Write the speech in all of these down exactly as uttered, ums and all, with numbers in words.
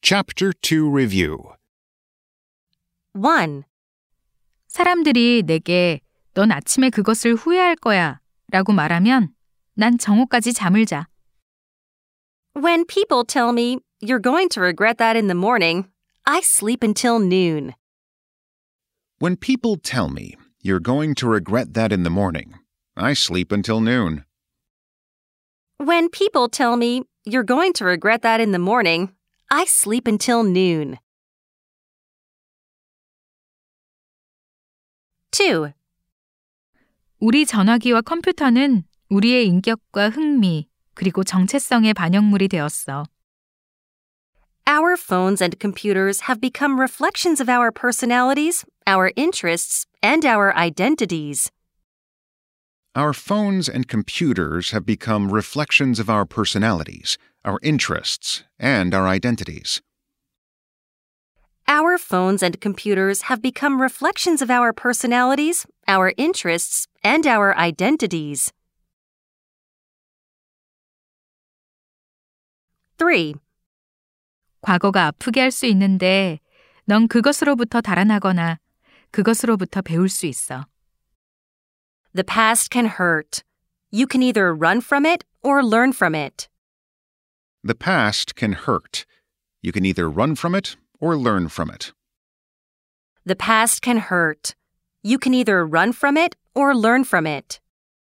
Chapter two Review one. 사람들이 내게 넌 아침에 그것을 후회할 거야 라고 말하면 난 정오까지 잠을 자. When people tell me, you're going to regret that in the morning, I sleep until noon. When people tell me, you're going to regret that in the morning, I sleep until noon. When people tell me, you're going to regret that in the morning, I sleep until noon. two. 우리 전화기와 컴퓨터는 우리의 인격과 흥미, 그리고 정체성의 반영물이 되었어. Our phones and computers have become reflections of our personalities, our interests, and our identities. Our phones and computers have become reflections of our personalities, our interests, and our identities. Our phones and computers have become reflections of our personalities, our interests, and our identities. three. 과거가 아프게 할 수 있는데 넌 그것으로부터 달아나거나 그것으로부터 배울 수 있어. The past can hurt. You can either run from it or learn from it. The past can hurt. You can either run from it or learn from it. The past can hurt. You can either run from it or learn from it.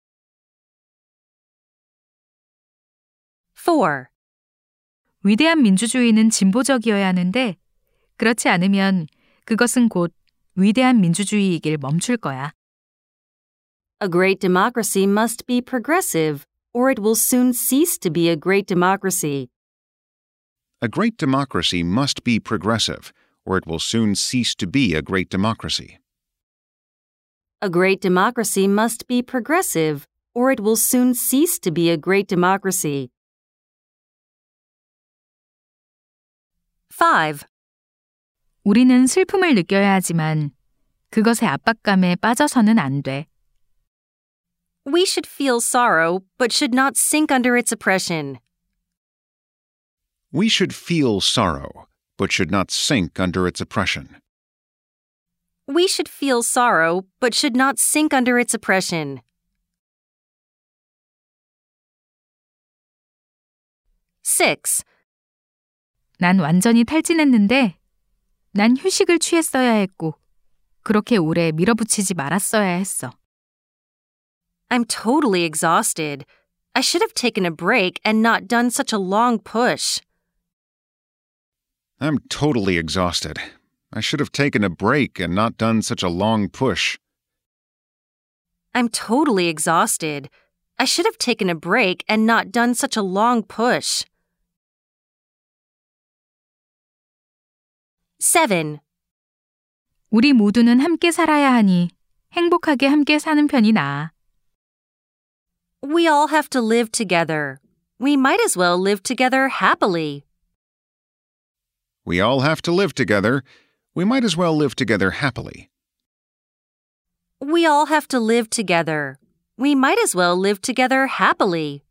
four. 위대한 민주주의는 진보적이어야 하는데 그렇지 않으면 그것은 곧 위대한 민주주의이길 멈출 거야. A great democracy must be progressive, or it will soon cease to be a great democracy. A great democracy must be progressive, or it will soon cease to be a great democracy. A great democracy must be progressive, or it will soon cease to be a great democracy. five. 우리는 슬픔을 느껴야 하지만 그것의 압박감에 빠져서는 안 돼. We should feel sorrow, but should not sink under its oppression. We should feel sorrow, but should not sink under its oppression. We should feel sorrow, but should not sink under its oppression. six. 난 완전히 탈진했는데 난 휴식을 취했어야 했고 그렇게 오래 밀어붙이지 말았어야 했어. I'm totally exhausted. I should have taken a break and not done such a long push. I'm totally exhausted. I should have taken a break and not done such a long push. I'm totally exhausted. I should have taken a break and not done such a long push. seven. 우리 모두는 함께 살아야 하니 행복하게 함께 사는 편이 나아. We all have to live together. We might as well live together happily. We all have to live together. We might as well live together happily. We all have to live together. We might as well live together happily.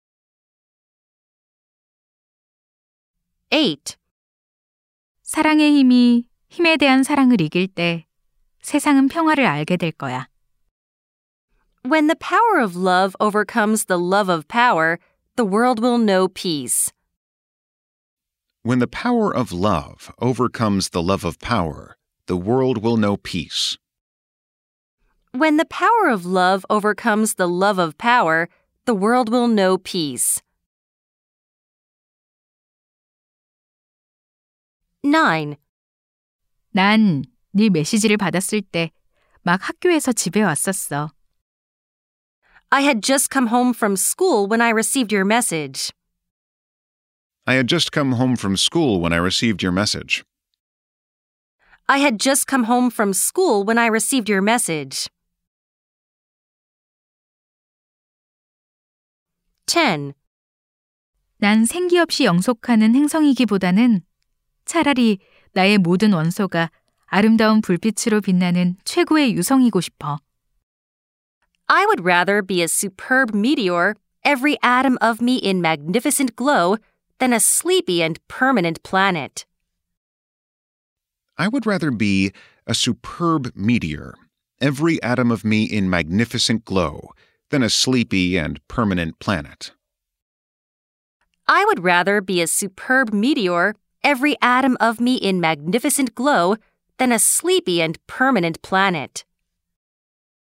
eight. 사랑의 힘이 힘에 대한 사랑을 이길 때 세상은 평화를 알게 될 거야. When the power of love overcomes the love of power, the world will know peace. When the power of love overcomes the love of power, the world will know peace. When the power of love overcomes the love of power, the world will know peace. nine. 난 네 메시지를 받았을 때 막 학교에서 집에 왔었어. I had just come home from school when I received your message. I had just come home from school when I received your message. I had just come home from school when I received your message. ten. 난 생기 없이 영속하는 행성이기보다는 차라리 나의 모든 원소가 아름다운 불빛으로 빛나는 최고의 유성이고 싶어. I would rather be a superb meteor, every atom of me in magnificent glow, than a sleepy and permanent planet. I would rather be a superb meteor, every atom of me in magnificent glow, than a sleepy and permanent planet. I would rather be a superb meteor, every atom of me in magnificent glow, than a sleepy and permanent planet.